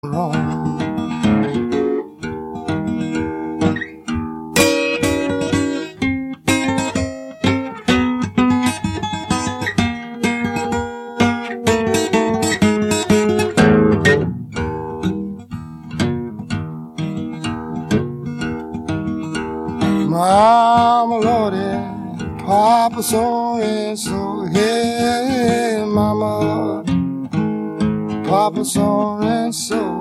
wrong. Mama Lordy, Papa so and so, hey, Mama, Papa so and so.